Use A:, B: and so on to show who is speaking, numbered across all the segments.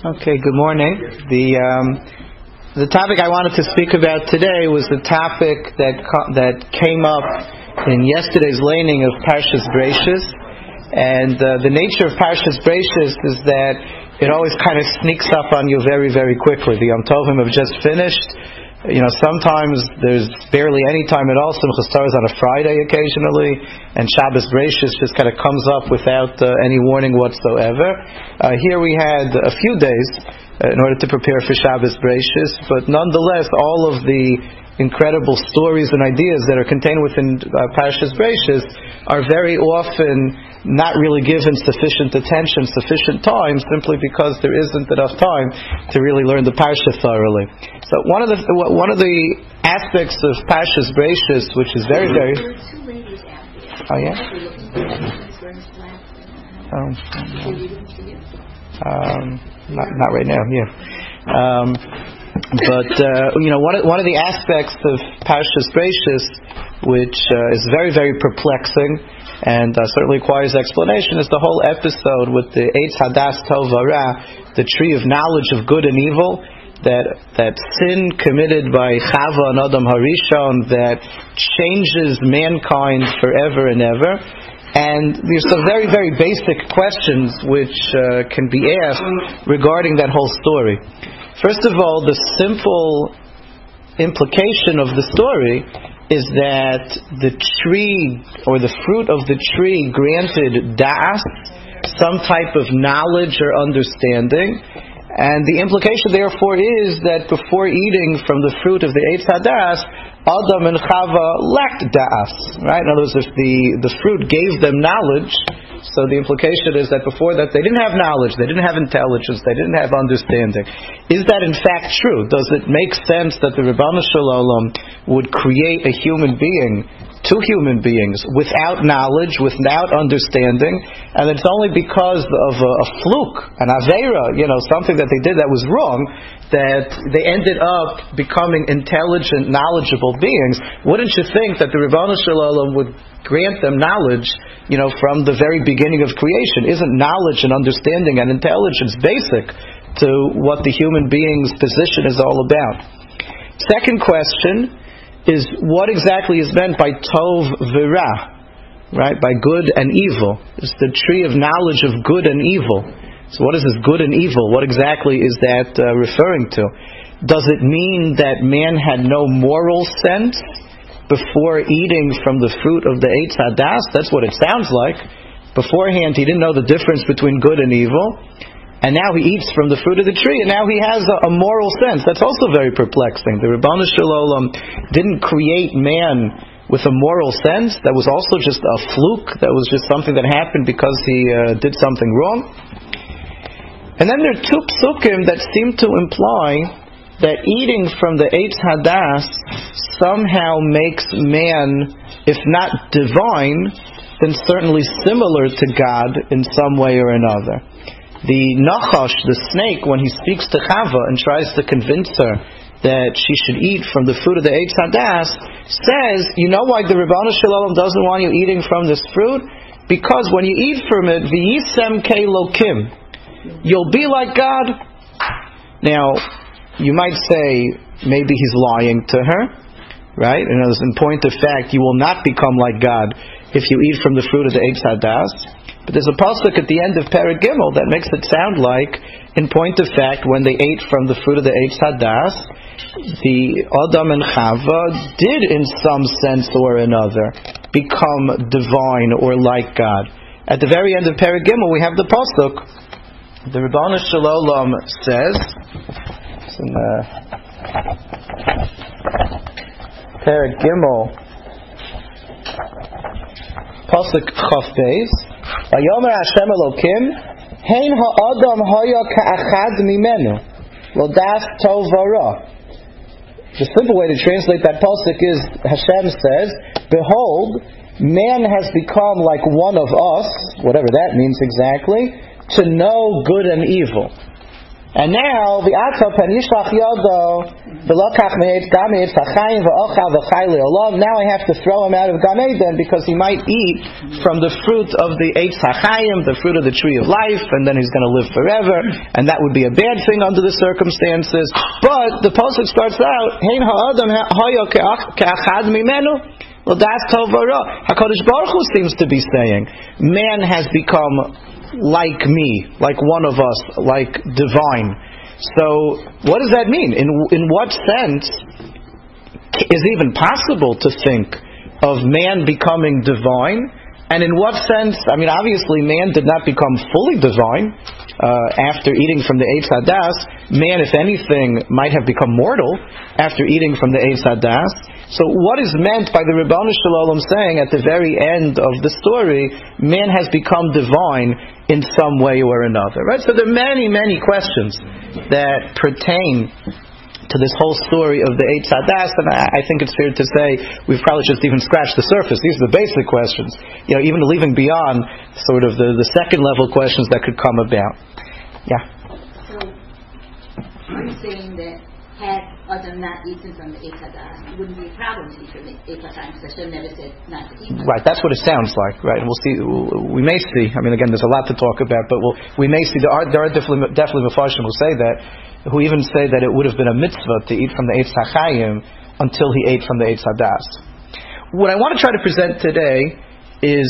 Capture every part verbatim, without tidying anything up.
A: Okay, good morning. The um, the topic I wanted to speak about today was the topic that co- that came up in yesterday's laning of Parshas Bereishis, and uh, the nature of Parshas Bereishis is that it always kind of sneaks up on you very, very quickly. The Yom Tovim have just finished. You know, sometimes there's barely any time at all. Simchas Torah is on a Friday occasionally, and Shabbos Bereishis just kind of comes up without uh, any warning whatsoever. Uh, here we had a few days uh, in order to prepare for Shabbos Bereishis, but nonetheless, all of the incredible stories and ideas that are contained within uh, Parshas Bereishis are very often not really given sufficient attention, sufficient time, simply because there isn't enough time to really learn the Parsha thoroughly. So one of the one of the aspects of Parshas Bereishis, which is very, very... Oh, yeah? Um, um, not, not right now, yeah. Um, but, uh, you know, one of, one of the aspects of Parshas Bereishis, which uh, is very, very perplexing, and uh, certainly requires explanation, is the whole episode with the Eitz Hadas Tov V'Ra, the tree of knowledge of good and evil, that that sin committed by Chava and Adam Harishon that changes mankind forever and ever. And there's some very, very basic questions which uh, can be asked regarding that whole story. First of all, the simple implication of the story is that the tree, or the fruit of the tree, granted da'as, some type of knowledge or understanding, and the implication therefore is that before eating from the fruit of the Eitz Hadas, Adam and Chava lacked da'as, right? In other words, if the, the fruit gave them knowledge, so the implication is that before that they didn't have knowledge, they didn't have intelligence, they didn't have understanding. Is that in fact true? Does it make sense that the Ribono Shel Olam would create a human being, two human beings, without knowledge, without understanding, and it's only because of a, a fluke, an aveira, you know, something that they did that was wrong, that they ended up becoming intelligent, knowledgeable beings? Wouldn't you think that the Ribono Shel Olam would grant them knowledge, you know, from the very beginning of creation? Isn't knowledge and understanding and intelligence basic to what the human being's position is all about? Second question is, what exactly is meant by Tov V'Ra, right? By good and evil. It's the tree of knowledge of good and evil. So what is this good and evil? What exactly is that uh, referring to? Does it mean that man had no moral sense before eating from the fruit of the Eitz Hadas? That's what it sounds like. Beforehand, he didn't know the difference between good and evil, and now he eats from the fruit of the tree, and now he has a, a moral sense. That's also very perplexing. The Ribono Shel Olam didn't create man with a moral sense. That was also just a fluke. That was just something that happened because he uh, did something wrong. And then there are two psukim that seem to imply that eating from the Eitz Hadas somehow makes man, if not divine, then certainly similar to God in some way or another. The Nachash, the snake, when he speaks to Chava and tries to convince her that she should eat from the fruit of the Eitz Hadas, says, you know why the Ribono Shel Olam doesn't want you eating from this fruit? Because when you eat from it, v'yisem ke'elokim, you'll be like God. Now, you might say, maybe he's lying to her, right? And in point of fact, you will not become like God if you eat from the fruit of the Eitz Hadas. But there's a pasuk at the end of Perek Gimel that makes it sound like, in point of fact, when they ate from the fruit of the Eitz Hadas, the Adam and Chava did, in some sense or another, become divine or like God. At the very end of Perek Gimel, we have the pasuk. The Ribono Shel Olam says, it's in the Perek Gimel, pasuk Chaf Beis, Vayomer Hashem Elokim, Hein ha'adam haya ka'achad mimenu, Lodas Tov V'Ra. The simple way to translate that pasuk is, Hashem says, behold, man has become like one of us, whatever that means exactly, to know good and evil. And now the Atzah pen Yishlach Yodo v'lokach me'etz gam me'etz hachayim v'ochal v'chay le'olam. Now I have to throw him out of Gan Eden because he might eat from the fruit of the eitz hachayim, the fruit of the tree of life, and then he's going to live forever, and that would be a bad thing under the circumstances. But the pasuk starts out, Hein ha'adam hayo ke'achad mimenu. Well, that's Tovara. HaKadosh Baruch Hu seems to be saying, man has become like me, like one of us, like divine. So, what does that mean? In in what sense is it even possible to think of man becoming divine? And in what sense, I mean, obviously man did not become fully divine uh, after eating from the Eitz Hadas. Man, if anything, might have become mortal after eating from the Eitz Hadas. So what is meant by the Ribono Shel Olam saying at the very end of the story, man has become divine in some way or another, right? So there are many, many questions that pertain to this whole story of the Eitz Hadas, and I, I think it's fair to say we've probably just even scratched the surface. These are the basic questions, you know, even leaving beyond sort of the, the second level questions that could come about. Yeah.
B: So, are you saying that had Adam not eaten from the Eitz Hadas, it wouldn't be a problem to eat from the Eitz Hadas, because Hashem never said not to eat.
A: Right, that's what it sounds like, right? And we'll see. We may see. I mean, again, there's a lot to talk about, but we'll, we may see. There are there are definitely definitely Mefarshim who say that, who even say that it would have been a mitzvah to eat from the Eitz Hachayim until he ate from the Eitz Hadas. What I want to try to present today is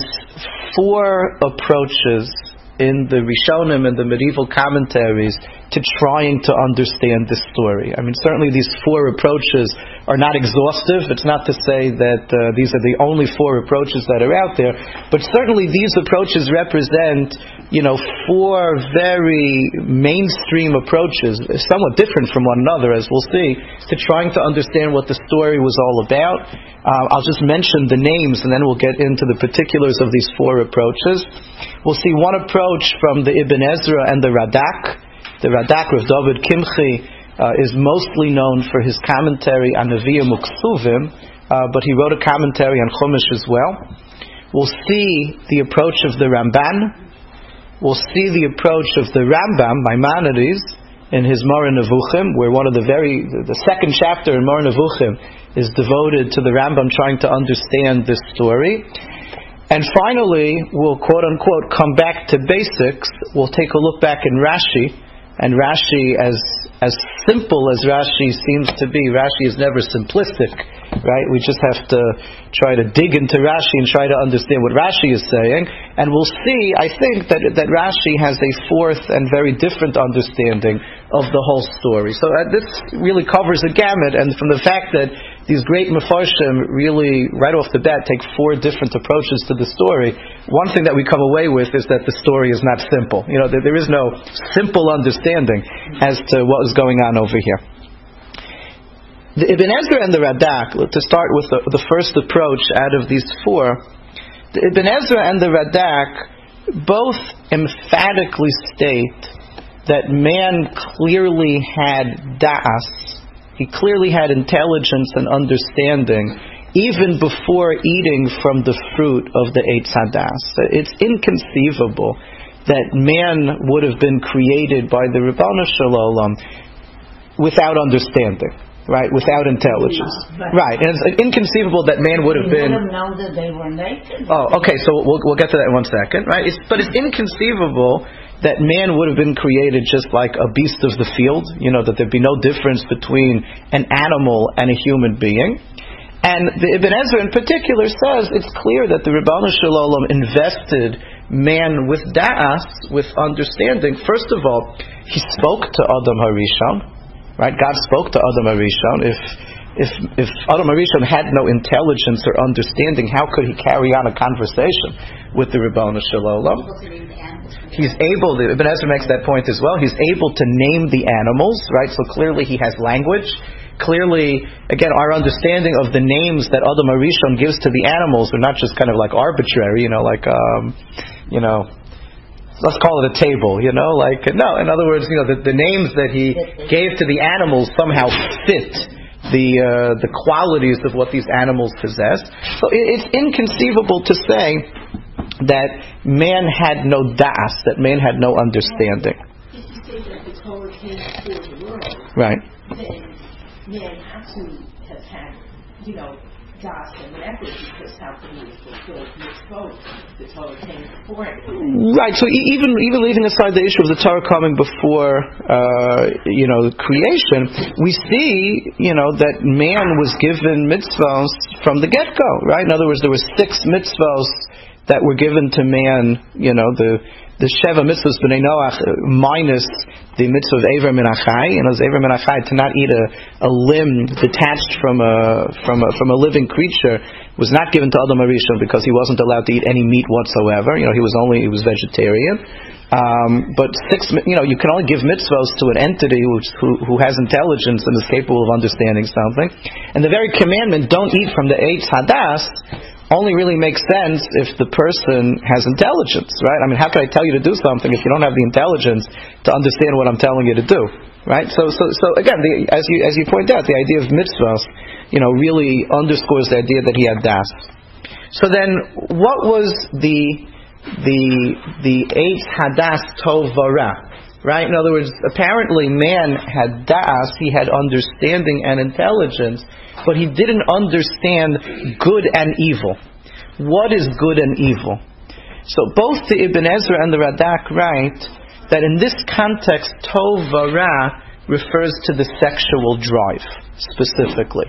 A: four approaches in the Rishonim and the medieval commentaries to trying to understand this story. I mean, certainly these four approaches are not exhaustive. It's not to say that uh, these are the only four approaches that are out there, but certainly these approaches represent, you know, four very mainstream approaches, somewhat different from one another, as we'll see, to trying to understand what the story was all about. Uh, I'll just mention the names and then we'll get into the particulars of these four approaches. We'll see one approach from the Ibn Ezra and the Radak. The Radak, Rav David Kimchi, uh, is mostly known for his commentary on Nevi'im Uksuvim, uh, but he wrote a commentary on Chumash as well. We'll see the approach of the Ramban. We'll see the approach of the Rambam, Maimonides, in his Moreh Nevuchim, where one of the very, the second chapter in Moreh Nevuchim is devoted to the Rambam trying to understand this story. And finally, we'll quote-unquote come back to basics. We'll take a look back in Rashi. And Rashi, as as simple as Rashi seems to be, Rashi is never simplistic, right? We just have to try to dig into Rashi and try to understand what Rashi is saying. And we'll see, I think, that that Rashi has a fourth and very different understanding of the whole story. So uh, this really covers a gamut, and from the fact that these great Mefarshim really, right off the bat, take four different approaches to the story, one thing that we come away with is that the story is not simple. You know, there, there is no simple understanding as to what is going on over here. The Ibn Ezra and the Radak, to start with the, the first approach out of these four, the Ibn Ezra and the Radak both emphatically state that man clearly had da'as. He clearly had intelligence and understanding even before eating from the fruit of the Eitz Hadas. It's inconceivable that man would have been created by the Ribono Shel Olam without understanding, right? Without intelligence,
C: no,
A: right? And it's inconceivable that man would have been.
C: Would have known that they were naked.
A: Oh, okay. So we'll we'll get to that in one second, right? It's, but it's inconceivable that man would have been created just like a beast of the field. You know, that there'd be no difference between an animal and a human being. And the Ibn Ezra in particular says it's clear that the Ribono Shel Olam invested man with da'as, with understanding. First of all, he spoke to Adam Harishon, right? God spoke to Adam Harishon. If if if Adam Harishon had no intelligence or understanding, how could he carry on a conversation with the Ribono Shel Olam? He's able, the Ibn Ezra makes that point as well, he's able to name the animals, right? So clearly he has language. Clearly, again, our understanding of the names that Adam Harishon gives to the animals are not just kind of like arbitrary, you know, like, um, you know, let's call it a table, you know, like, no, in other words, you know, the, the names that he gave to the animals somehow fit the uh, the qualities of what these animals possess. So it, it's inconceivable to say that man had no das, that man had no understanding.
B: He
C: think that the Torah came before the world,
A: right?
C: then man had to have had, you know, Das and whatever, because how can he fulfill mitzvot? The Torah came before it.
A: Right. So e- even even leaving aside the issue of the Torah coming before, uh, you know, creation, we see, you know, that man was given mitzvos from the get-go. Right. In other words, there were six mitzvos that were given to man. You know, the the Sheva mitzvahs b'nei Noach minus the mitzvah of Ever min Achai. You know, Ever min Achai, to not eat a, a limb detached from a from a from a living creature, was not given to Adam HaRishon because he wasn't allowed to eat any meat whatsoever. You know, he was only he was vegetarian. Um, but six, you know, you can only give mitzvahs to an entity which, who who has intelligence and is capable of understanding something. And the very commandment, don't eat from the Eitz Hadas, only really makes sense if the person has intelligence, right? I mean, how can I tell you to do something if you don't have the intelligence to understand what I'm telling you to do, right? So, so, so again, the, as you as you point out, the idea of mitzvahs, you know, really underscores the idea that he had das. So then, what was the the the Eitz Hadas Tov Vara? Right? In other words, apparently man had das, he had understanding and intelligence, but he didn't understand good and evil. What is good and evil? So both the Ibn Ezra and the Radak write that in this context, Tov Vara refers to the sexual drive, specifically.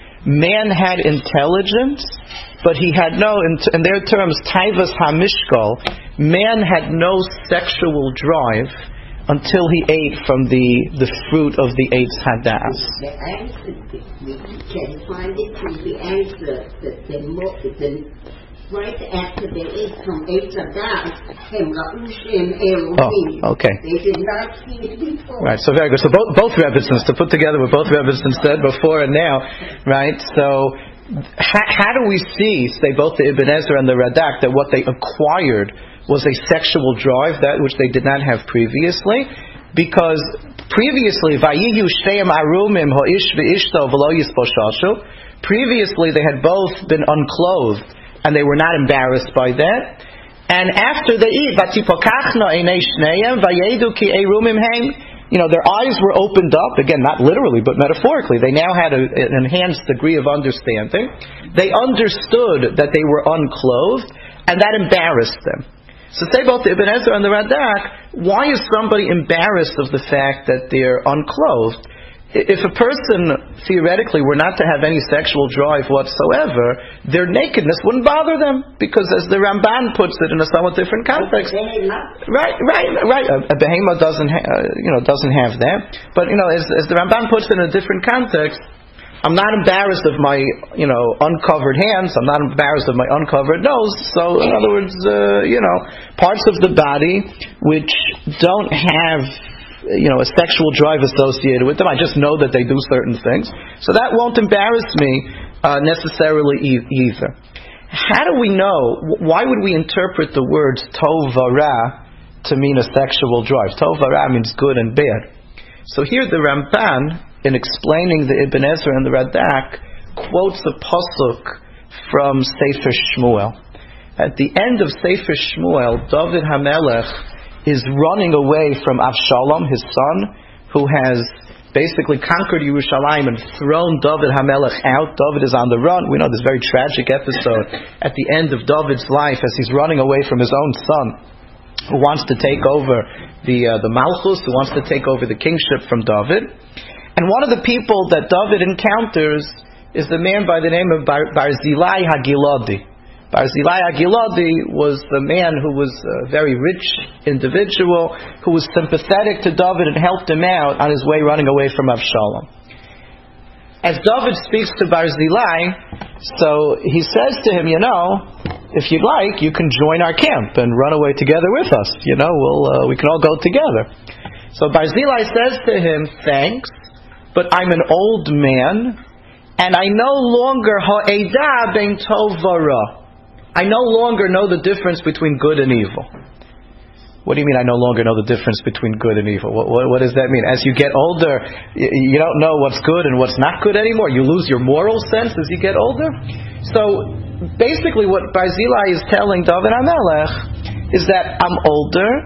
A: Man had intelligence, but he had no, in their terms, Taivas HaMishkal, man had no sexual drive until he ate from the, the fruit of the Eitz Hadas.
D: The answer, we can find it from the answer that the, the right after they ate from Eitz Hadas, came Ra'ushim Elohim.
A: Oh, okay.
D: They did not see it before.
A: Right, so very good. So both, both Rebbitzins, to put together what both Rebbitzins said before and now, right, so how, how do we see, say both the Ibn Ezra and the Radak, that what they acquired was a sexual drive, that which they did not have previously? Because previously, Vayiyu Shteim Arumim Ho'ish V'ishto V'lo Yisposhashu, previously they had both been unclothed and they were not embarrassed by that. And after they eat, Vatipokachna Einei Shneim Vayedu Ki Erumim Heim, you know, their eyes were opened up, again, not literally, but metaphorically. They now had a, an enhanced degree of understanding. They understood that they were unclothed, and that embarrassed them. So say both the Ibn Ezra and the Radak, why is somebody embarrassed of the fact that they're unclothed? If a person, theoretically, were not to have any sexual drive whatsoever, their nakedness wouldn't bother them, because as the Ramban puts it in a somewhat different context, right, right, right. A, a behemoth doesn't, ha- uh, you know, doesn't have that. But you know, as, as the Ramban puts it in a different context, I'm not embarrassed of my, you know, uncovered hands. I'm not embarrassed of my uncovered nose. So, in other words, uh, you know, parts of the body which don't have, you know, a sexual drive associated with them. I just know that they do certain things. So that won't embarrass me uh, necessarily e- either. How do we know? Why would we interpret the words Tov Vara to mean a sexual drive? Tov Vara means good and bad. So here the Ramban, in explaining the Ibn Ezra and the Radak, quotes a pasuk from Sefer Shmuel. At the end of Sefer Shmuel, David HaMelech is running away from Avshalom, his son, who has basically conquered Yerushalayim and thrown David HaMelech out. David is on the run. We know this very tragic episode at the end of David's life as he's running away from his own son, who wants to take over the uh, the Malchus, who wants to take over the kingship from David. And one of the people that David encounters is the man by the name of Bar- Barzillai Hagiladi. Barzillai Hagiladi was the man who was a very rich individual, who was sympathetic to David and helped him out on his way running away from Avshalom. As David speaks to Barzillai, so he says to him, you know, if you'd like, you can join our camp and run away together with us. You know, we'll uh, we can all go together. So Barzillai says to him, thanks, but I'm an old man, and I no longer ha'edah ben tov vara. I no longer know the difference between good and evil. What do you mean I no longer know the difference between good and evil? What, what, what does that mean? As you get older, you, you don't know what's good and what's not good anymore. You lose your moral sense as you get older. So basically what Barzillai is telling David HaMelech is that I'm older,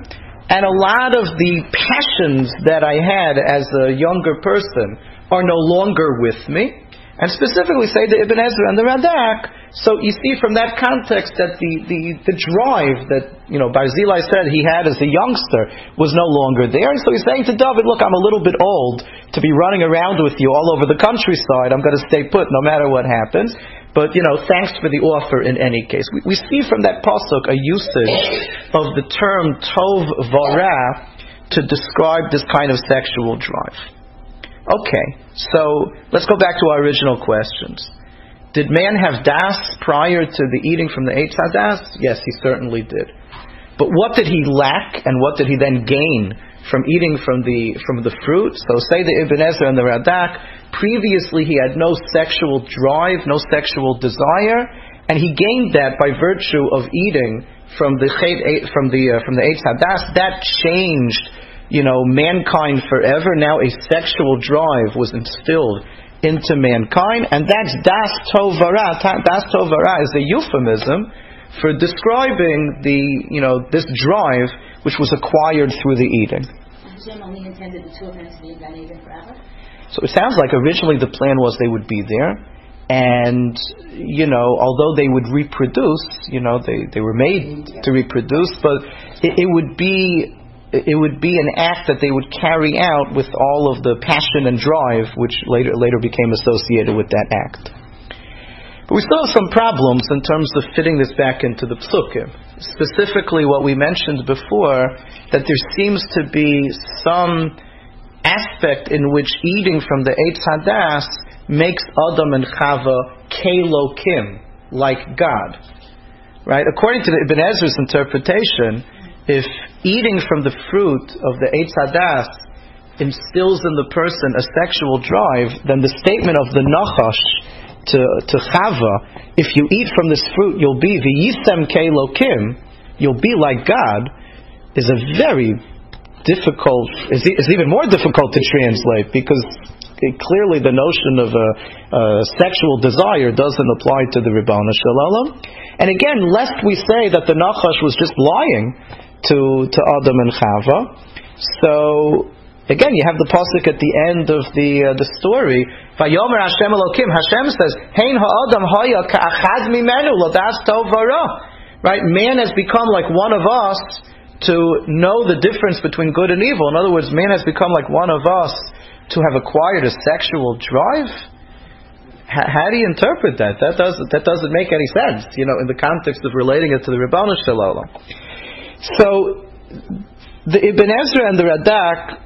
A: and a lot of the passions that I had as a younger person are no longer with me. And specifically say the Ibn Ezra and the Radak. So you see from that context that the, the, the drive that, you know, Barzilai said he had as a youngster was no longer there. And so he's saying to David, look, I'm a little bit old to be running around with you all over the countryside. I'm going to stay put no matter what happens. But, you know, thanks for the offer in any case. We, we see from that pasuk a usage of the term tov vara to describe this kind of sexual drive. Okay, so let's go back to our original questions. Did man have das prior to the eating from the Eitz HaDas? Yes, he certainly did. But what did he lack, and what did he then gain from eating from the from the fruit? So say the Ibn Ezra and the Radak, previously he had no sexual drive, no sexual desire, and he gained that by virtue of eating from the from the uh, from the Eitz HaDas. That changed, you know, mankind forever. Now a sexual drive was instilled into mankind, and that's das tovara. Das tovara is a euphemism for describing the, you know, this drive which was acquired through the eating.
B: Hashem only intended the two of them to be in Gan Eden forever?
A: So it sounds like originally the plan was they would be there, and, you know, although they would reproduce, you know, they, they were made to reproduce, but it, it would be it would be an act that they would carry out with all of the passion and drive which later later became associated with that act. But we still have some problems in terms of fitting this back into the psukim. Specifically what we mentioned before, that there seems to be some aspect in which eating from the Eitz HaDas makes Adam and Chava kelokim, like God. Right? According to the Ibn Ezra's interpretation, if eating from the fruit of the Eitz HaDas instills in the person a sexual drive, then the statement of the Nachash to, to Chava, if you eat from this fruit, you'll be v'yisem kelokim, you'll be like God, is a very difficult, is, is even more difficult to translate, because it, clearly the notion of a, a sexual desire doesn't apply to the Ribbana Shel Olam. And again, lest we say that the Nachash was just lying to to Adam and Chava. So again, you have the pasuk at the end of the uh, the story. Vayomer Hashem Elokim. Hashem says, "Hein ha'adam haya ka'achad mimenu l'das tov vara." Right, man has become like one of us to know the difference between good and evil. In other words, man has become like one of us to have acquired a sexual drive. H- how do you interpret that? That doesn't that doesn't make any sense, you know, in the context of relating it to the Ribbana Shel Olam. So, the Ibn Ezra and the Radak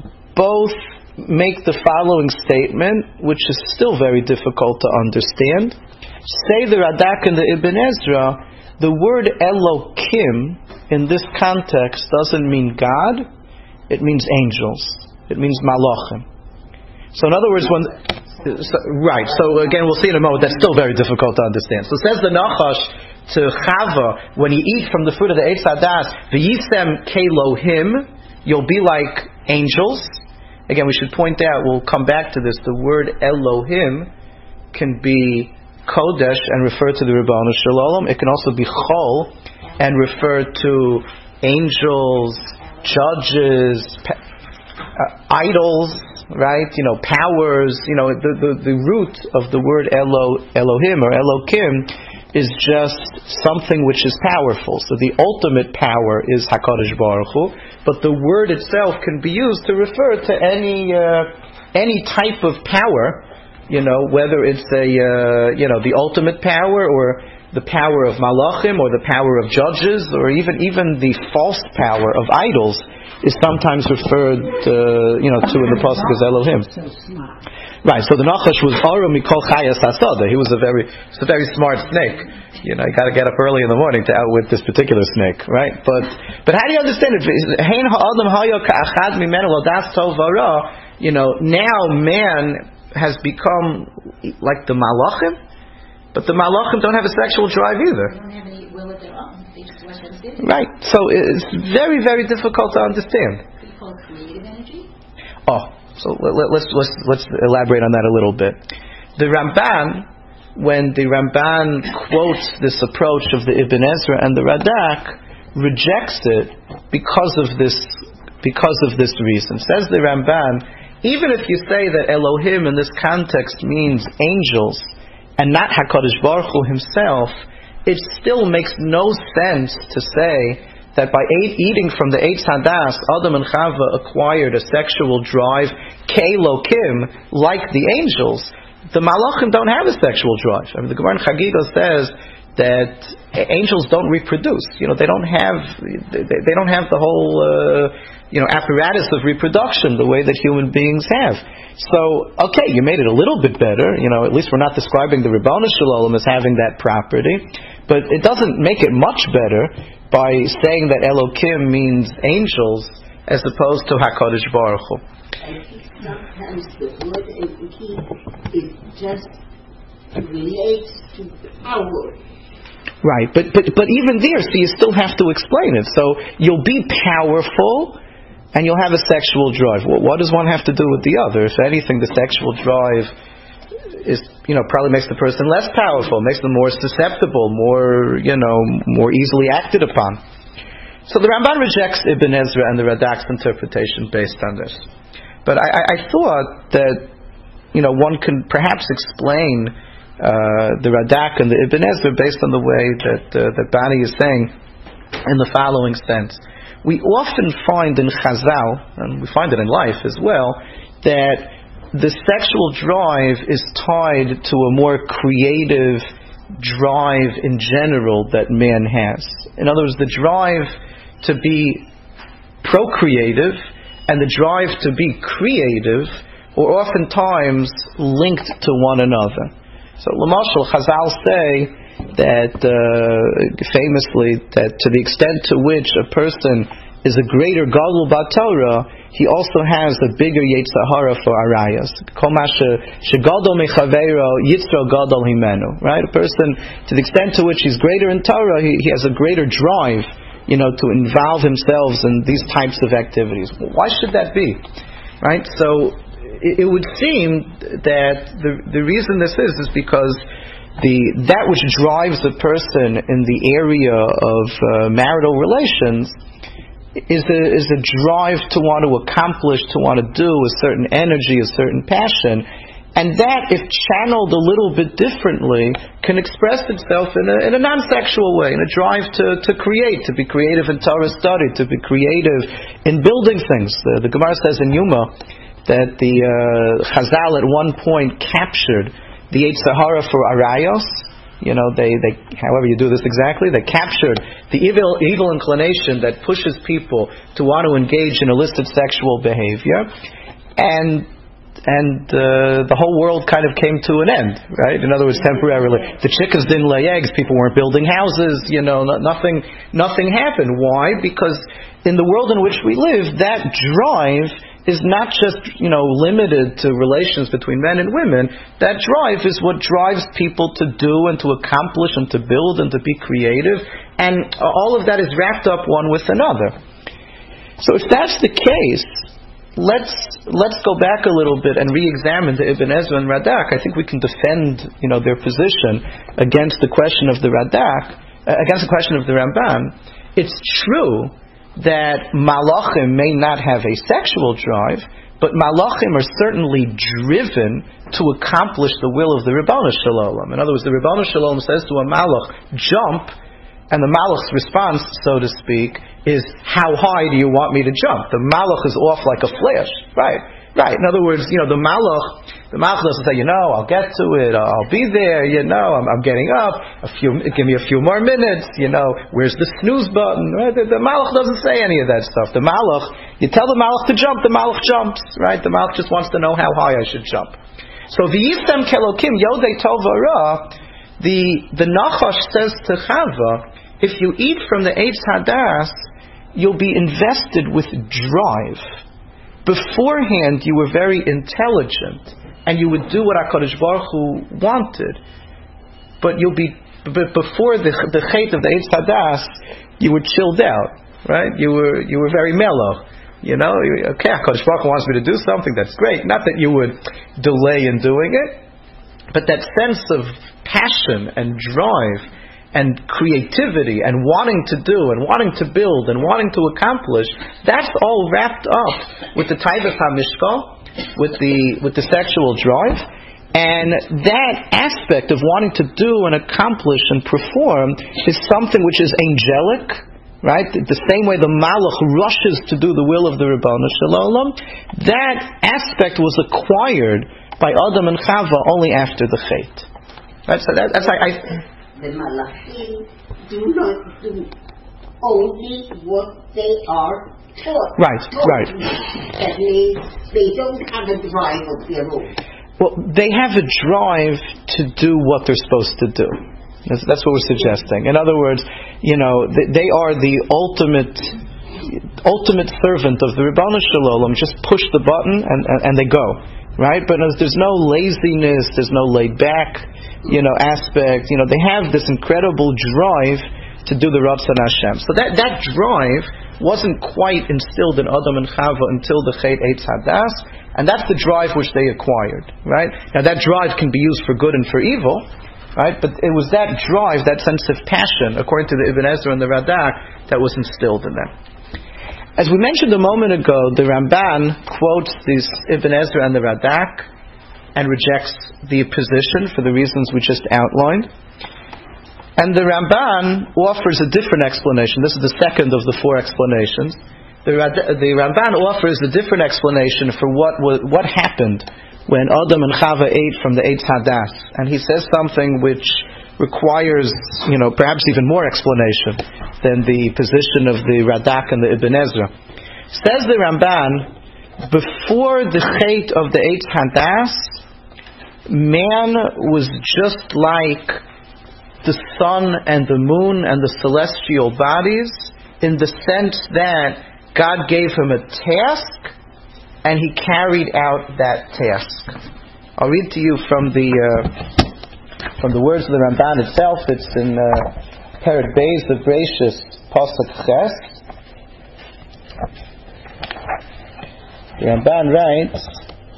A: both make the following statement, which is still very difficult to understand. Say the Radak and the Ibn Ezra, the word Elokim in this context doesn't mean God, it means angels. It means malachim. So in other words, when so, right, so again we'll see in a moment, that's still very difficult to understand. So says the Nachash to Chava, when you eat from the fruit of the Eitz HaDas, v'yisem kelohim, you'll be like angels. Again, we should point out, we'll come back to this, the word Elohim can be Kodesh and refer to the Ribbana Shel Olam. It can also be Chol and refer to angels, judges, pa- uh, idols, right? You know, powers. You know, the, the, the root of the word Elo, Elohim or Elokim is just something which is powerful. So the ultimate power is HaKadosh Baruch Hu, but the word itself can be used to refer to any uh, any type of power, you know, whether it's a uh, you know the ultimate power or the power of malachim or the power of judges or even even the false power of idols is sometimes referred uh, you know to in the pasuk as Elohim. Right, so the Nachash was Arum Mikol Chayas Hasada. He was a very, it's a very smart snake. You know, you got to get up early in the morning to outwit this particular snake, right? But but how do you understand it? Hein ha'adam haya ka'achad mimenu l'das tov vara. You know, now man has become like the malachim, but the malachim don't have a sexual drive either.
B: They don't have any will of their own. They just watch them do.
A: Right, so it's very very difficult to understand.
B: Could you call it creative energy?
A: Oh. So let's let's let's elaborate on that a little bit. The Ramban, when the Ramban quotes this approach of the Ibn Ezra and the Radak, rejects it because of this because of this reason. Says the Ramban, even if you say that Elohim in this context means angels and not HaKadosh Baruch Hu himself, it still makes no sense to say that by eating from the Eitz Hadas, Adam and Chava acquired a sexual drive, Ke'Elokim, like the angels. The Malachim don't have a sexual drive. I mean, the Gemara in Chagiga says that angels don't reproduce. You know, they don't have they, they don't have the whole uh, you know apparatus of reproduction the way that human beings have. So, okay, you made it a little bit better. You know, at least we're not describing the Ribono Shel Olam as having that property, but it doesn't make it much better by saying that Elokim means angels as opposed to HaKadosh Baruch Hu.
D: I think sometimes the word Elohim is just relates to power.
A: Right, but, but but even there, so you still have to explain it. So you'll be powerful, and you'll have a sexual drive. Well, what does one have to do with the other? If anything, the sexual drive is, you know, probably makes the person less powerful, makes them more susceptible, more, you know, more easily acted upon. So the Ramban rejects Ibn Ezra and the Radak's interpretation based on this. But I, I, I thought that, you know, one can perhaps explain Uh, the Radak and the Ibn Ezra based on the way that uh, that Bani is saying in the following sense. We often find in Chazal, and we find it in life as well, that the sexual drive is tied to a more creative drive in general that man has. In other words, the drive to be procreative and the drive to be creative are oftentimes linked to one another. So, Lamashal, Chazal say that uh, famously that to the extent to which a person is a greater Gadol B'Torah, he also has a bigger Yetzer Hara for Arayas. Kol ma shegadol mechaveiro yitzro gadol himenu. Right, a person to the extent to which he's greater in Torah, he, he has a greater drive, you know, to involve himself in these types of activities. Well, why should that be? Right, so. It would seem that the the reason this is is because the that which drives a person in the area of uh, marital relations is a is a drive to want to accomplish, to want to do a certain energy, a certain passion, and that, if channeled a little bit differently, can express itself in a in a non-sexual way, in a drive to to create, to be creative in Torah study, to be creative in building things. The, the Gemara says in Yuma that the uh, Chazal at one point captured the Yetzer Hara for Arayos. You know, they, they, however you do this exactly, they captured the evil evil inclination that pushes people to want to engage in illicit sexual behavior, and and uh, the whole world kind of came to an end, right? In other words, temporarily, the chickens didn't lay eggs, people weren't building houses, you know, nothing nothing happened. Why? Because in the world in which we live, that drive is not just, you know, limited to relations between men and women. That drive is what drives people to do and to accomplish and to build and to be creative, and all of that is wrapped up one with another. So if that's the case, let's let's go back a little bit and re-examine the Ibn Ezra and Radak. I think we can defend, you know, their position against the question of the Radak, uh, against the question of the Ramban. It's true that Malachim may not have a sexual drive, but Malachim are certainly driven to accomplish the will of the Ribono Shel Olam. In other words, the Ribono Shel Olam says to a Malach, jump, and the Malach's response, so to speak, is, how high do you want me to jump? The Malach is off like a flash, right? Right. In other words, you know, the Malach, the Malach doesn't say, you know, I'll get to it, I'll be there, you know, I'm, I'm getting up, a few, give me a few more minutes, you know, where's the snooze button? Right? The, the Malach doesn't say any of that stuff. The Malach, you tell the Malach to jump, the Malach jumps, right? The Malach just wants to know how high I should jump. So, V'yistem kelokim yodei tov v'ra, the, the Nachash says to Chava, if you eat from the Eitz Hadas, you'll be invested with drive. Beforehand, you were very intelligent, and you would do what HaKadosh Baruch Hu wanted. But you'll be, but before the the chait of the Eitz Hadas, you were chilled out, right? You were you were very mellow. You know, okay, HaKadosh Baruch Hu wants me to do something. That's great. Not that you would delay in doing it, but that sense of passion and drive and creativity and wanting to do and wanting to build and wanting to accomplish, that's all wrapped up with the Taivas HaMishkal, with the with the sexual drive. And that aspect of wanting to do and accomplish and perform is something which is angelic, right? The same way the Malach rushes to do the will of the Ribono Shel Olam, that aspect was acquired by Adam and Chava only after the Chet. Right? So that, that's like I.
D: The Malachim do not do only what they are taught.
A: Right,
D: taught.
A: right.
D: That means they don't have a drive of their own.
A: Well, they have a drive to do what they're supposed to do. That's, that's what we're suggesting. In other words, you know, they, they are the ultimate, ultimate servant of the Ribono Shel Olam. Just push the button and, and, and they go, right? But there's no laziness, there's no laid back, you know, aspect. You know, they have this incredible drive to do the Ratzon Hashem. So that that drive wasn't quite instilled in Adam and Chava until the Chet Eitz Hadas. And that's the drive which they acquired, right? Now that drive can be used for good and for evil, right? But it was that drive, that sense of passion, according to the Ibn Ezra and the Radak, that was instilled in them. As we mentioned a moment ago, the Ramban quotes these Ibn Ezra and the Radak and rejects the position for the reasons we just outlined. And the Ramban offers a different explanation. This is the second of the four explanations. The, the Ramban offers a different explanation for what was, what happened when Adam and Chava ate from the Eitz Hadas, and he says something which requires, you know, perhaps even more explanation than the position of the Radak and the Ibn Ezra. Says the Ramban, before the Chet of the Eitz Hadas, man was just like the sun and the moon and the celestial bodies, in the sense that God gave him a task, and he carried out that task. I'll read to you from the uh, from the words of the Ramban itself. It's in uh, Perek Beis of Bereishis, Pasuk Ches. The Ramban writes,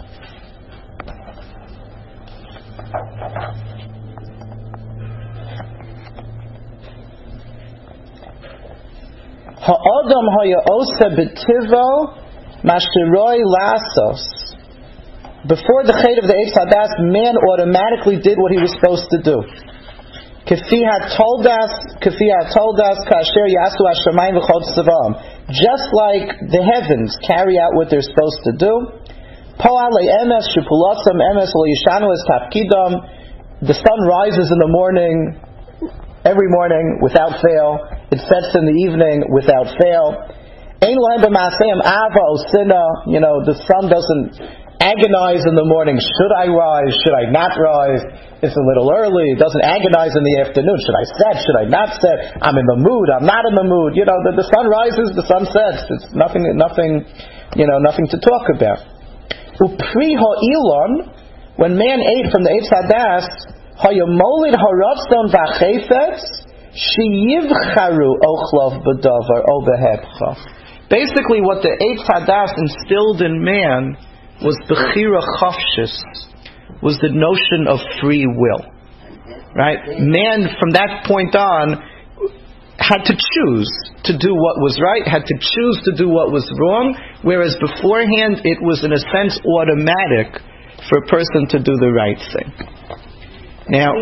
A: Ha'adam haya osa b'tivo mashiroi lasos. Before the Chet of the Eitz Hadas, man automatically did what he was supposed to do. Kefi ha-toldas, kefi ha-toldas kasher yasu hashamayim v'chol tzavam. Just like the heavens carry out what they're supposed to do. Po'al le'emes shepulatzam emes le'yishanu es tafkidam. The sun rises in the morning, every morning, without fail. It sets in the evening without fail. You know, the sun doesn't agonize in the morning. Should I rise? Should I not rise? It's a little early. It doesn't agonize in the afternoon. Should I set? Should I not set? I'm in the mood. I'm not in the mood. You know, the, the sun rises, the sun sets. It's nothing, nothing, you know, nothing to talk about. Upri ha'ilon, when man ate from the Eitz Hadas, ha'yomolid ha'ratzon v'achefetz, sheyivcharu ochlav b'davar o behepcha. Basically, what the Eitz Hadas instilled in man was bechira chafshis, was the notion of free will. Right? Man, from that point on, had to choose to do what was right, had to choose to do what was wrong, whereas beforehand it was in a sense automatic for a person to do the right thing. Now,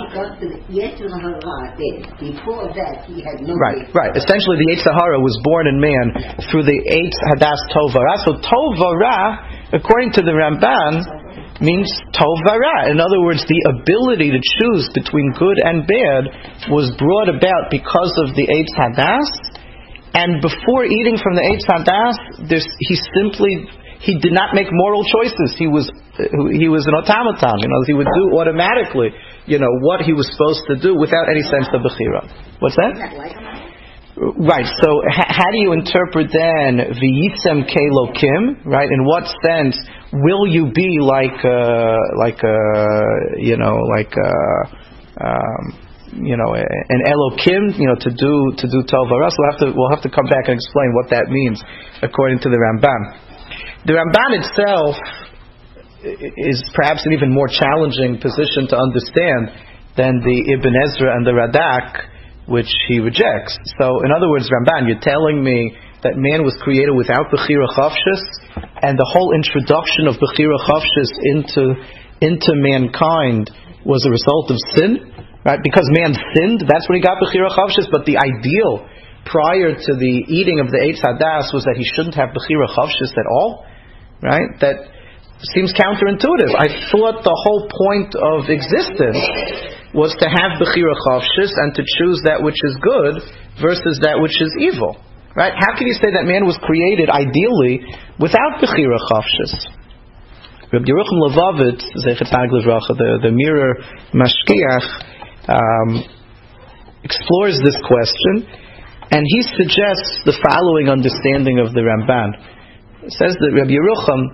D: before that he had no
A: right, right. Essentially, the Yetzer Hara was born in man through the Eitz Hadas Tov Vara. So Tov Vara, according to the Ramban, means Tov Vara. In other words, the ability to choose between good and bad was brought about because of the Eitz Hadas. And before eating from the Eitz Hadas, he simply he did not make moral choices. He was he was an automaton. You know, he would do automatically, you know, what he was supposed to do without any sense of bechira. What's that? Right. So, ha- how do you interpret then v'yitzem kelokim? Right. In what sense will you be like, uh, like, uh, you know, like, uh, um, you know, an Elokim? You know, to do to do tov v'ra. So we'll have to we'll have to come back and explain what that means according to the Ramban. The Ramban itself is perhaps an even more challenging position to understand than the Ibn Ezra and the Radak, which he rejects. So, in other words, Ramban, you're telling me that man was created without Bechira Chavshis, and the whole introduction of Bechira Chavshis into into mankind was a result of sin, right? Because man sinned, that's when he got Bechira Chavshis. But the ideal prior to the eating of the Eitz Hadas was that he shouldn't have Bechira Chavshis at all, right? That seems counterintuitive. I thought the whole point of existence was to have Bechira Chavshis and to choose that which is good versus that which is evil. Right? How can you say that man was created ideally without Bechira Chavshis? Rabbi Yerucham Levavitz, Zeichet Hag Livracha, the the Mirror Mashkiach, um, explores this question, and he suggests the following understanding of the Ramban. He says that Rabbi Yerucham,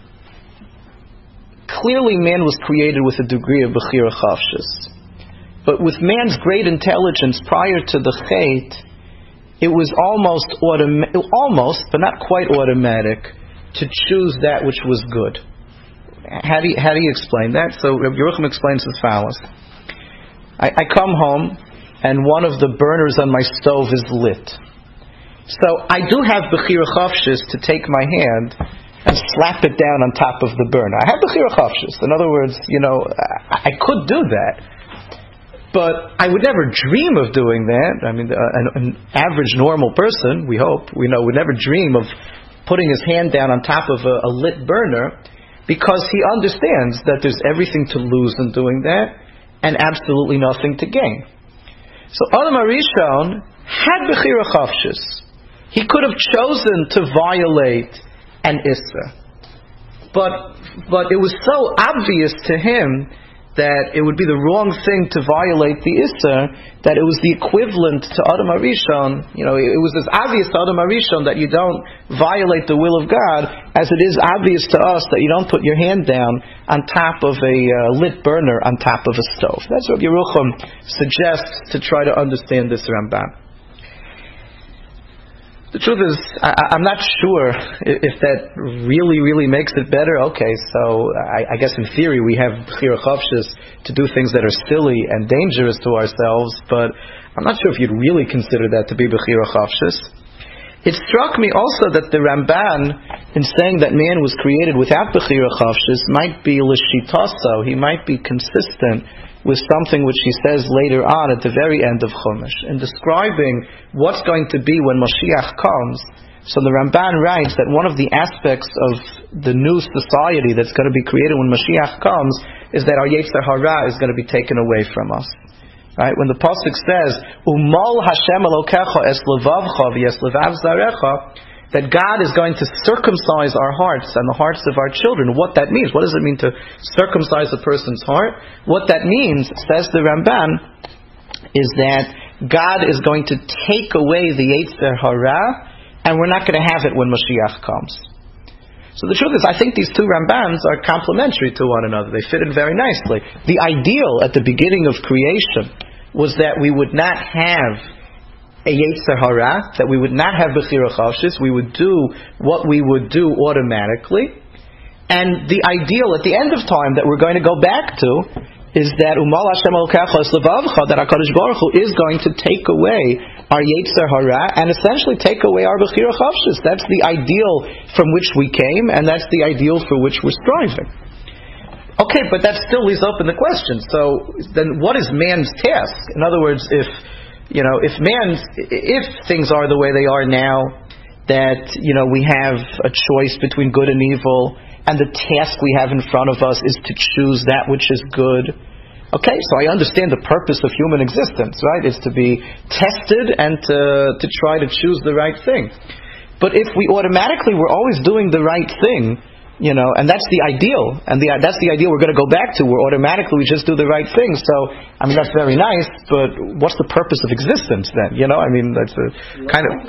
A: clearly man was created with a degree of Bechira Chavshis, but with man's great intelligence prior to the Chet, it was almost automatic, almost, but not quite automatic, to choose that which was good. How do you, how do you explain that? So Rabbi Yerucham explains as follows. I, I come home, and one of the burners on my stove is lit. So I do have Bechira Chavshis to take my hand and slap it down on top of the burner. I have Bechira Chavshis. In other words, you know, I, I could do that. But I would never dream of doing that. I mean, an, an average normal person, we hope, we know, would never dream of putting his hand down on top of a, a lit burner, because he understands that there's everything to lose in doing that and absolutely nothing to gain. So Adam HaRishon had Bechira Chavshis. He could have chosen to violate an Issa. But, but it was so obvious to him that it would be the wrong thing to violate the Issa, that it was the equivalent to Adam HaRishon. You know, it was as obvious to Adam HaRishon that you don't violate the will of God as it is obvious to us that you don't put your hand down on top of a uh, lit burner on top of a stove. That's what Yerucham suggests to try to understand this Ramban. The truth is, I, I'm not sure if that really, really makes it better. Okay, so I, I guess in theory we have Bechira Chavshis to do things that are silly and dangerous to ourselves, but I'm not sure if you'd really consider that to be Bechira Chavshis. It struck me also that the Ramban, in saying that man was created without Bechira Chavshis, might be l'shitaso. He might be consistent with something which he says later on at the very end of Chumash, in describing what's going to be when Mashiach comes. So the Ramban writes that one of the aspects of the new society that's going to be created when Mashiach comes is that our Yetzer Hara is going to be taken away from us. Right? When the pasuk says, "Umol Hashem Elokecha es levavcha v'es levav zarecha," that God is going to circumcise our hearts and the hearts of our children. What that means? What does it mean to circumcise a person's heart? What that means, says the Ramban, is that God is going to take away the Yetzer Hara, and we're not going to have it when Mashiach comes. So the truth is, I think these two Rambans are complementary to one another. They fit in very nicely. The ideal at the beginning of creation was that we would not have a Yetzer Hara, that we would not have Bechira Chavshis, we would do what we would do automatically. And the ideal at the end of time that we're going to go back to is that Umal Hashem Elokecha es levavcha, that HaKadosh Baruch Hu is going to take away our Yetzer Hara and essentially take away our Bechira Chavshis. That's the ideal from which we came, and that's the ideal for which we're striving. Okay, but that still leaves open the question. So then what is man's task? In other words, if You know, if man's, if things are the way they are now, that, you know, we have a choice between good and evil, and the task we have in front of us is to choose that which is good. Okay, so I understand the purpose of human existence, right? Is to be tested and to, to try to choose the right thing. But if we automatically were always doing the right thing, you know, and that's the ideal, and the, that's the ideal we're going to go back to, where automatically we just do the right thing. So, I mean, that's very nice, but what's the purpose of existence then? You know, I mean, that's a kind of...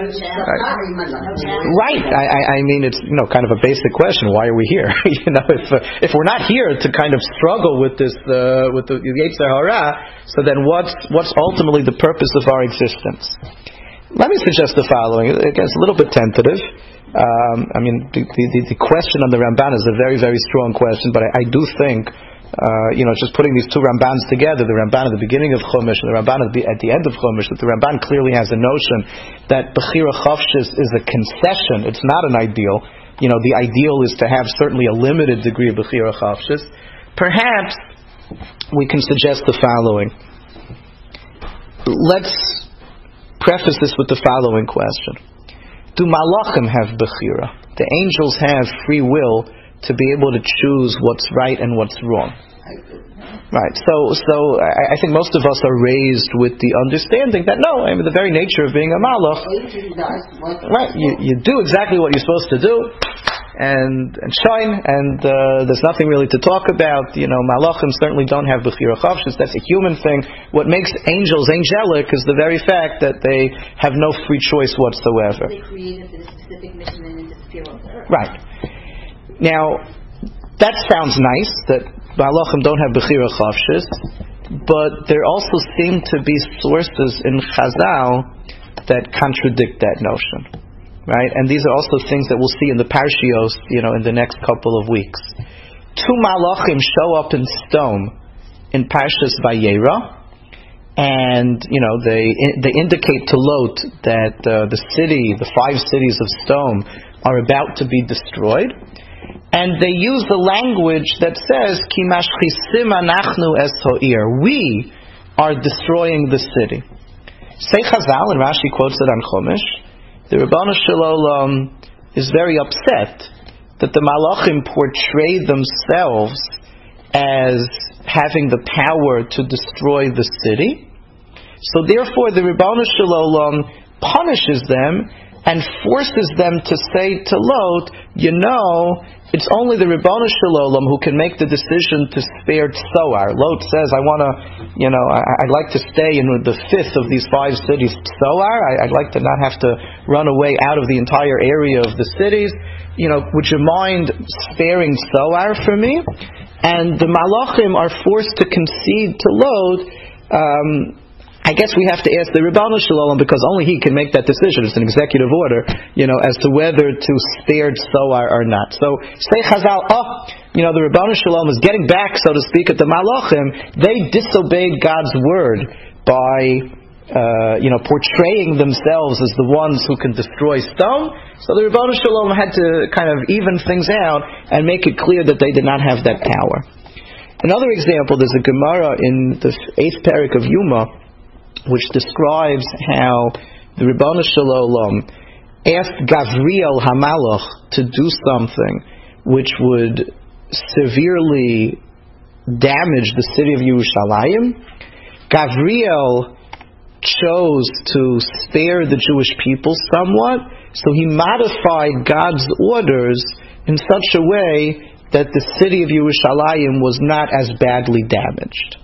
A: Right, I, I, I mean, it's, you know, kind of a basic question. Why are we here? You know, if uh, if we're not here to kind of struggle with this, uh, with the Yetzer Hara, so then what's, what's ultimately the purpose of our existence? Let me suggest the following. Again, it's a little bit tentative. Um, I mean, the, the, the question on the Ramban is a very, very strong question, but I, I do think uh, you know, just putting these two Rambans together, the Ramban at the beginning of Chumash and the Ramban at the, at the end of Chumash, that the Ramban clearly has a notion that Bechira Chavshis is a concession. It's not an ideal. You know, the ideal is to have certainly a limited degree of Bechira Chavshis. Perhaps we can suggest the following. Let's preface this with the following question. Do Malachim have Bechira? The angels have free will to be able to choose what's right and what's wrong. Right. So, so I, I think most of us are raised with the understanding that no, I mean the very nature of being a malach, right? You, you do exactly what you're supposed to do, and and shine, and uh, there's nothing really to talk about. You know, malachim certainly don't have bechira chavshis. That's a human thing. What makes angels angelic is the very fact that they have no free choice whatsoever.
B: They created for the specific mission and interfere with earth.
A: Right. Now, that sounds nice, that Malachim don't have Bechira Chavshis, but there also seem to be sources in Chazal that contradict that notion. Right? And these are also things that we'll see in the Parshios, you know, in the next couple of weeks. Two Malachim show up in stone in Parshas Vayera, and, you know, they they indicate to Lot that uh, the city, the five cities of stone, are about to be destroyed. And they use the language that says, Ki mashchisim anachnu es ha'ir. We are destroying the city. Say Chazal, and Rashi quotes it on Chumash, the Ribono Shel Olam is very upset that the Malachim portray themselves as having the power to destroy the city. So therefore the Ribono Shel Olam punishes them and forces them to say to Lot, you know, it's only the Ribono Shel Olam who can make the decision to spare Tzoar. Lot says, I want to, you know, I, I'd like to stay in the fifth of these five cities, Tzoar. I, I'd like to not have to run away out of the entire area of the cities. You know, would you mind sparing Tzoar for me? And the Malachim are forced to concede to Lot, um, I guess we have to ask the Ribono Shel Olam, because only he can make that decision. It's an executive order, you know, as to whether to spare Tzoar or not. So, say Chazal, oh, you know, the Ribono Shel Olam is getting back, so to speak, at the Malachim. They disobeyed God's word by, uh, you know, portraying themselves as the ones who can destroy stone. So the Ribono Shel Olam had to kind of even things out and make it clear that they did not have that power. Another example, there's a Gemara in the eighth parak of Yuma, which describes how the Ribono Shel Olam asked Gavriel Hamalach to do something which would severely damage the city of Yerushalayim. Gavriel chose to spare the Jewish people somewhat, so he modified God's orders in such a way that the city of Yerushalayim was not as badly damaged.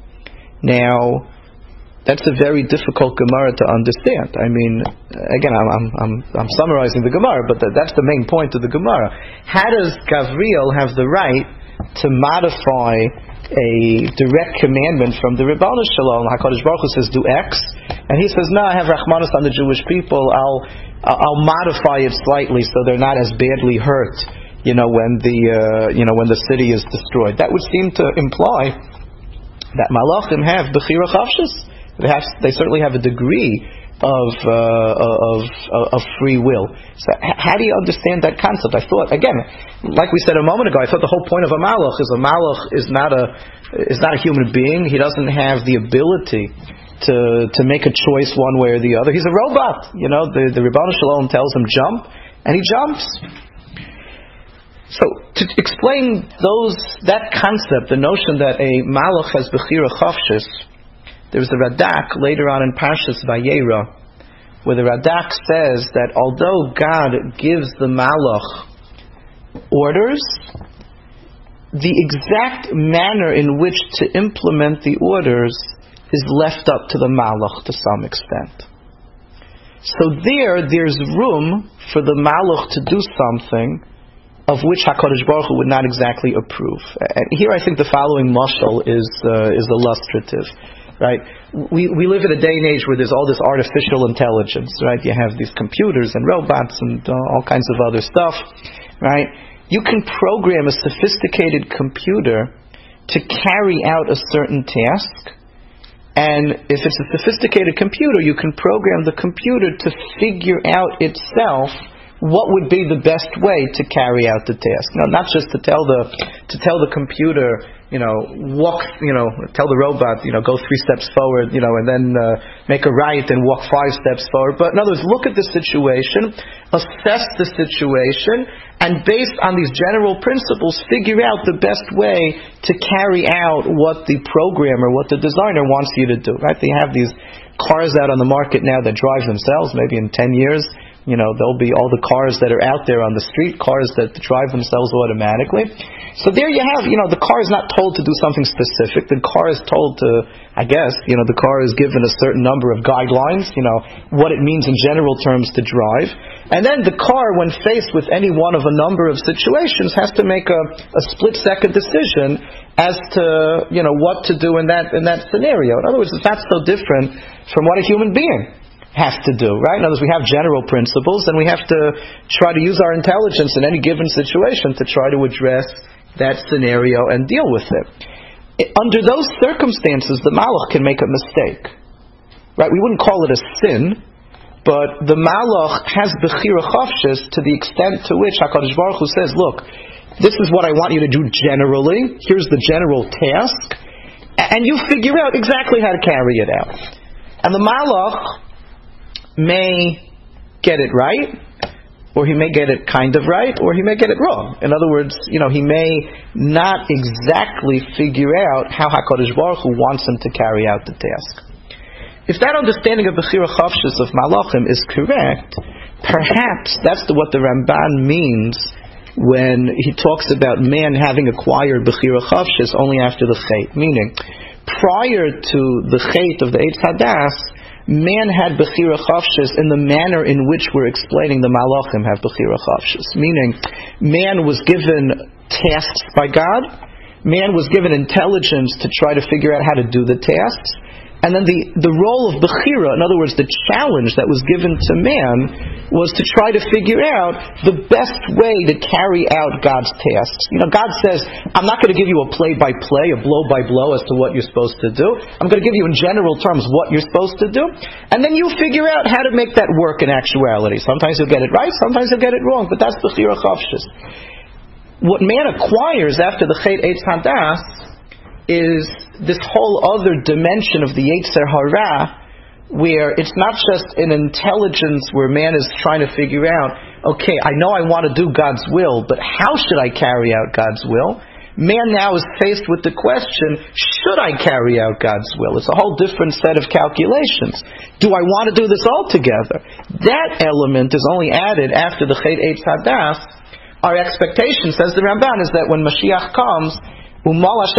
A: Now, that's a very difficult Gemara to understand. I mean, again, I'm I'm I'm, I'm summarizing the Gemara, but that, that's the main point of the Gemara. How does Gavriel have the right to modify a direct commandment from the Ribono Shel Olam? HaKadosh Baruch Hu says, do X, and he says, no, I have Rachmanos on the Jewish people. I'll I'll modify it slightly so they're not as badly hurt, you know, when the uh, you know when the city is destroyed. That would seem to imply that Malachim have Bechira Chavshis. They, have, they certainly have a degree of, uh, of of free will. So, how do you understand that concept? I thought, again, like we said a moment ago, I thought the whole point of a malach is a malach is not a is not a human being. He doesn't have the ability to to make a choice one way or the other. He's a robot. You know, the the Ribono Shel Olam tells him jump, and he jumps. So, to explain those that concept, the notion that a malach has bechira chavshis, there's the Radak later on in Parshas Vayera, where the Radak says that although God gives the Malach orders, the exact manner in which to implement the orders is left up to the Malach to some extent. So there, there's room for the Malach to do something of which HaKadosh Baruch Hu would not exactly approve. And here I think the following mashal is uh, is illustrative. Right, we we live in a day and age where there's all this artificial intelligence. Right, you have these computers and robots and uh, all kinds of other stuff. Right, you can program a sophisticated computer to carry out a certain task. And if it's a sophisticated computer, you can program the computer to figure out itself what would be the best way to carry out the task. Now, not just to tell the to tell the computer, you know, walk, you know, tell the robot, you know, go three steps forward, you know, and then uh, make a right and walk five steps forward. But in other words, look at the situation, assess the situation, and based on these general principles, figure out the best way to carry out what the programmer, what the designer wants you to do. Right? They have these cars out on the market now that drive themselves. Maybe in ten years. You know, there'll be all the cars that are out there on the street, cars that drive themselves automatically. So there you have, you know, the car is not told to do something specific. The car is told to, I guess, you know, the car is given a certain number of guidelines, you know, what it means in general terms to drive. And then the car, when faced with any one of a number of situations, has to make a, a split-second decision as to, you know, what to do in that in that scenario. In other words, it's not so different from what a human being has to do, right? In other words, we have general principles, and we have to try to use our intelligence in any given situation to try to address that scenario and deal with it. it under those circumstances, the malach can make a mistake, right? We wouldn't call it a sin, but the malach has bechira chofshis to the extent to which HaKadosh Baruch Hu says, look, this is what I want you to do generally, here's the general task, and you figure out exactly how to carry it out. And the malach may get it right, or he may get it kind of right, or he may get it wrong. In other words, you know, he may not exactly figure out how HaKadosh Baruch Hu wants him to carry out the task. If that understanding of Bechira Chavshis of Malachim is correct, perhaps that's the, what the Ramban means when he talks about man having acquired Bechira Chavshis only after the Chet. Meaning, prior to the Chet of the Eitz Hadas, man had Bechira Chavshis in the manner in which we're explaining the Malachim have Bechira Chavshis. Meaning, man was given tasks by God, man was given intelligence to try to figure out how to do the tasks, and then the, the role of Bechira, in other words, the challenge that was given to man, was to try to figure out the best way to carry out God's tasks. You know, God says, I'm not going to give you a play-by-play, a blow-by-blow as to what you're supposed to do. I'm going to give you in general terms what you're supposed to do, and then you figure out how to make that work in actuality. Sometimes you'll get it right, sometimes you'll get it wrong, but that's Bechira Chavshis. What man acquires after the Chet Eitz Hadas is this whole other dimension of the Yetzer Hara, where it's not just an intelligence where man is trying to figure out, okay, I know I want to do God's will, but how should I carry out God's will? Man now is faced with the question, should I carry out God's will? It's a whole different set of calculations. Do I want to do this all together? That element is only added after the Chet Eitz Hadas. Our expectation, says the Ramban, is that when Mashiach comes, so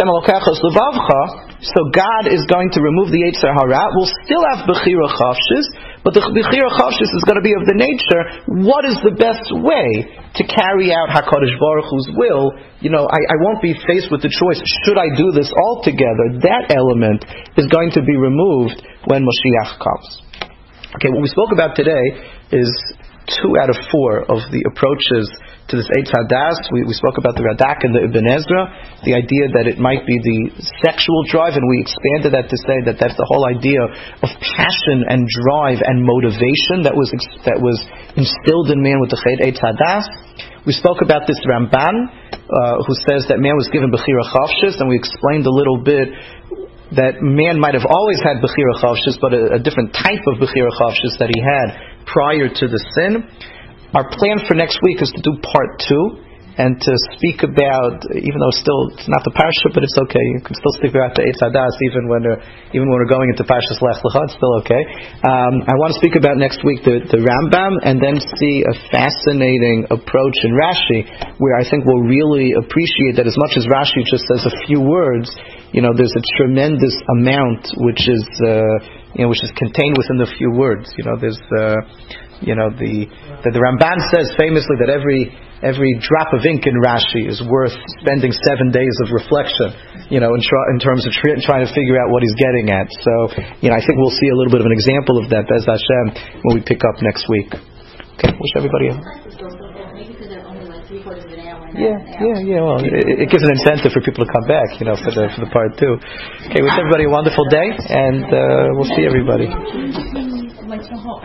A: God is going to remove the Yetzer Hara. We'll still have Bechira Chavshis, but the Bechira Chavshis is going to be of the nature, what is the best way to carry out HaKadosh Baruch Hu's will? You know, I, I won't be faced with the choice, should I do this all together? That element is going to be removed when Mashiach comes. Okay, what we spoke about today is two out of four of the approaches to this Eitz Hadas. We, we spoke about the Radak and the Ibn Ezra, the idea that it might be the sexual drive, and we expanded that to say that that's the whole idea of passion and drive and motivation that was that was instilled in man with the Chet Eitz Hadas. We spoke about this Ramban, uh, who says that man was given Bechira Chavshis, and we explained a little bit that man might have always had Bechira Chavshis, but a, a different type of Bechira Chavshis that he had prior to the sin. Our plan for next week is to do part two, and to speak about, even though still it's not the parasha, but it's okay. You can still speak about the Eitz Hadas even when we're, even when we're going into Parshas Lech Lecha. It's still okay. Um, I want to speak about next week the, the Rambam, and then see a fascinating approach in Rashi, where I think we'll really appreciate that as much as Rashi just says a few words, you know, there's a tremendous amount which is, uh, you know, which is contained within the few words. You know, there's, uh, you know, the that the Ramban says famously that every every drop of ink in Rashi is worth spending seven days of reflection, you know, in, tr- in terms of tr- trying to figure out what he's getting at. So, you know, I think we'll see a little bit of an example of that, Bez Hashem, when we pick up next week. Okay, wish everybody a...
B: of an hour and
A: Yeah,
B: an hour.
A: yeah, yeah. Well, it, it gives an incentive for people to come back, you know, for the for the part two. Okay, wish everybody a wonderful day, and uh, we'll see everybody.
C: Like the whole